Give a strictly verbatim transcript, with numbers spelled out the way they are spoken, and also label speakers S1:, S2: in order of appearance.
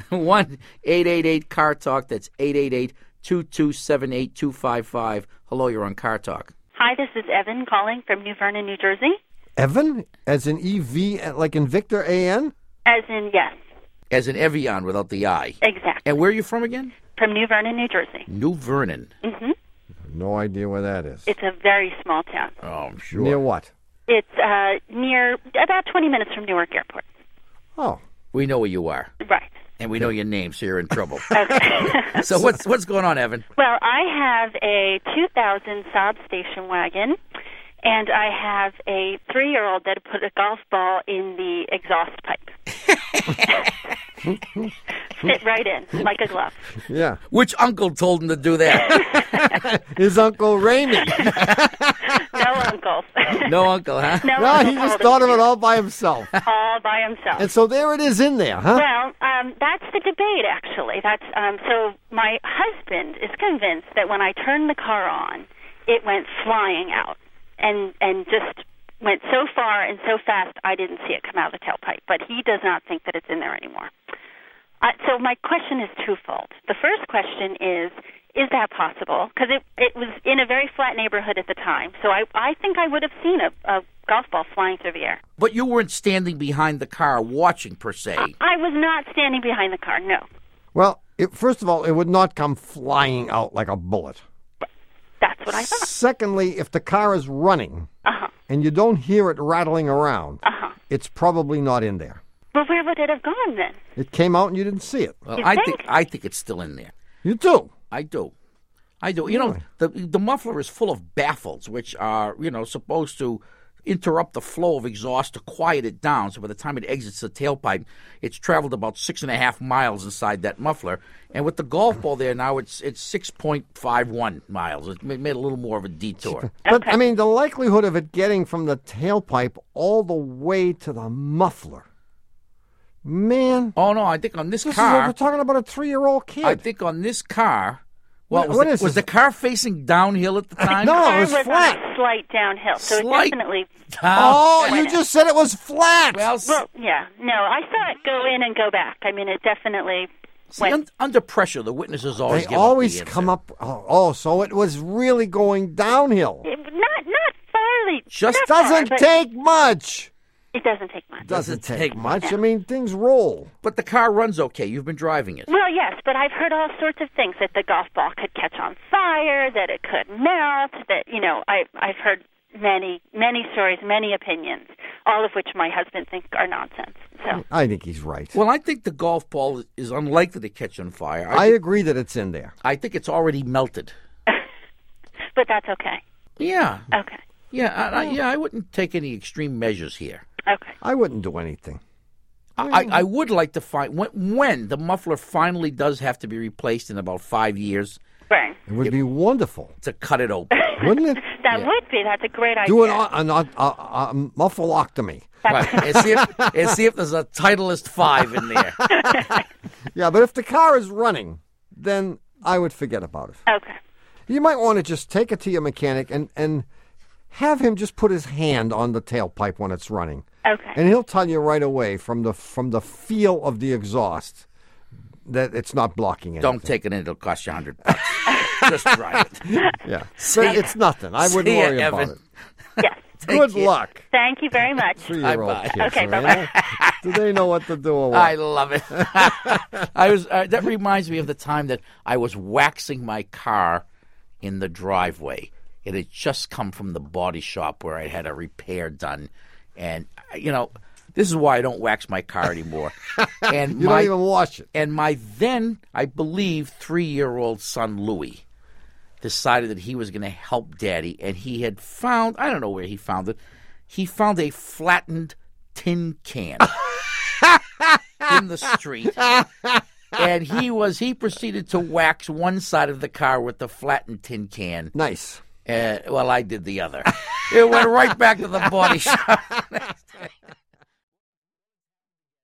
S1: one eight eight eight car talk. That's eight eight eight, two two seven, eight two five five. Hello, you're on Car Talk.
S2: Hi, this is Evan calling from New Vernon, New Jersey.
S3: Evan? As in E V, like in Victor, A N?
S2: As in, yes.
S1: As in Evian without the I.
S2: Exactly.
S1: And where are you from again?
S2: From New Vernon, New Jersey.
S1: New Vernon.
S2: Mm-hmm.
S3: No idea where that is.
S2: It's a very small town.
S1: Oh, I'm sure.
S3: Near what?
S2: It's uh, near, about twenty minutes from Newark Airport.
S3: Oh.
S1: We know where you are.
S2: Right.
S1: And we know your name, so you're in trouble.
S2: Okay.
S1: So what's what's going on, Evan?
S2: Well, I have a two thousand Saab station wagon, and I have a three-year-old that put a golf ball in the exhaust pipe. Fit right in, like a glove.
S3: Yeah.
S1: Which uncle told him to do that?
S3: His Uncle Raimi.
S2: No uncles.
S1: No uncle, huh?
S2: No,
S3: No,
S2: uncle
S3: he just
S2: told
S3: thought
S2: him
S3: of
S2: to.
S3: it all by himself.
S2: All by himself.
S3: And so there it is in there, huh?
S2: Well, um, that's the debate, actually. That's um, so my husband is convinced that when I turned the car on, it went flying out and and just went so far and so fast I didn't see it come out of the tailpipe. But he does not think that it's in there anymore. Uh, so my question is twofold. The first question is, is that possible? Because it, it was in a very flat neighborhood at the time, so I, I think I would have seen a, a golf ball flying through the air.
S1: But you weren't standing behind the car watching, per se.
S2: I, I was not standing behind the car, no.
S3: Well, it, first of all, it would not come flying out like a bullet.
S2: That's what I thought.
S3: Secondly, if the car is running
S2: Uh-huh.
S3: and you don't hear it rattling around,
S2: Uh-huh.
S3: it's probably not in there.
S2: But where would it have gone then?
S3: It came out and you didn't see it.
S1: Well,
S2: You
S1: I
S2: think?
S1: think I think it's still in there.
S3: You do.
S1: I do. I do. You know,
S3: Really?
S1: the the muffler is full of baffles, which are, you know, supposed to interrupt the flow of exhaust to quiet it down. So by the time it exits the tailpipe, it's traveled about six and a half miles inside that muffler. And with the golf ball there now, it's it's six point five one miles. It made made a little more of a detour.
S3: But,
S2: Okay.
S3: I mean, the likelihood of it getting from the tailpipe all the way to the muffler. Man,
S1: Oh no, I think on this
S3: this is what
S1: car,
S3: we're talking about a three-year-old kid.
S1: I think on this car. Well,
S3: What-
S1: was,
S3: what
S1: the,
S3: is
S1: was
S3: this?
S1: the car facing downhill at the time?
S3: No,
S2: car
S3: it was
S2: was
S3: flat.
S2: on a slight downhill, so
S1: Slight
S2: it definitely...
S3: Oh,
S1: Down.
S3: you just said it was flat.
S1: Well, s-
S2: Well, yeah. No, I saw it go in and go back. I mean, it definitely
S1: see,
S2: went...
S1: un- under pressure, the witnesses always
S3: they
S1: give
S3: always
S1: up the
S3: come
S1: answer.
S3: up. Oh, oh, so it was really going downhill.
S2: It, not not farly.
S1: Just
S2: not far,
S3: Doesn't
S2: but
S3: take much.
S2: It doesn't take much.
S3: Doesn't
S1: Doesn't
S3: take
S1: take
S3: much. I mean, things roll.
S1: But the car runs okay. You've been driving it.
S2: Well, yes, but I've heard all sorts of things, that the golf ball could catch on fire, that it could melt, that, you know, I, I've heard many, many stories, many opinions, all of which my husband thinks are nonsense. So,
S3: I think he's right.
S1: Well, I think the golf ball is unlikely to catch on fire.
S3: I
S1: I, thi-
S3: agree that it's in there.
S1: I think it's already melted.
S2: but that's okay.
S1: Yeah.
S2: Okay.
S1: Yeah, I, I, yeah, I wouldn't take any extreme measures here.
S2: Okay.
S3: I wouldn't do anything.
S1: I, I I would like to find when, when the muffler finally does have to be replaced in about five years
S2: Right.
S3: It would be wonderful,
S1: to cut it open.
S3: wouldn't it?
S2: That
S1: Yeah.
S2: would be. That's a great idea.
S3: Do an, an, an, a, a muffleoctomy.
S1: Right. And see if and see if there's a Titleist five in there.
S3: Yeah, but if the car is running, then I would forget about it.
S2: Okay.
S3: You might want to just take it to your mechanic and, and have him just put his hand on the tailpipe when it's running.
S2: Okay.
S3: And he'll tell you right away from the from the feel of the exhaust that it's not blocking anything.
S1: Don't take it in; it'll cost you a hundred bucks. Just try it.
S3: Yeah.
S1: See
S3: But
S1: ya.
S3: it's nothing. I wouldn't
S1: See ya,
S3: worry about
S1: Evan.
S3: it.
S2: Yes.
S3: Good
S1: care.
S3: luck.
S2: Thank you very much.
S3: Three-year-old
S1: Bye-bye.
S3: kids.
S2: Okay,
S3: all
S2: bye-bye.
S3: right? Do they know what to do or what?
S1: I love it. I was. Uh, that reminds me of the time that I was waxing my car in the driveway. It had just come from the body shop where I had a repair done, and you know, this is why I don't wax my car anymore. And
S3: you
S1: my
S3: don't even wash it.
S1: and my then, I believe, three-year-old son Louis decided that he was going to help Daddy, and he had found, I don't know where he found it, he found a flattened tin can in the street. And he was he proceeded to wax one side of the car with the flattened tin can.
S3: Nice.
S1: Uh, well, I did the other. It went right back to the body shop.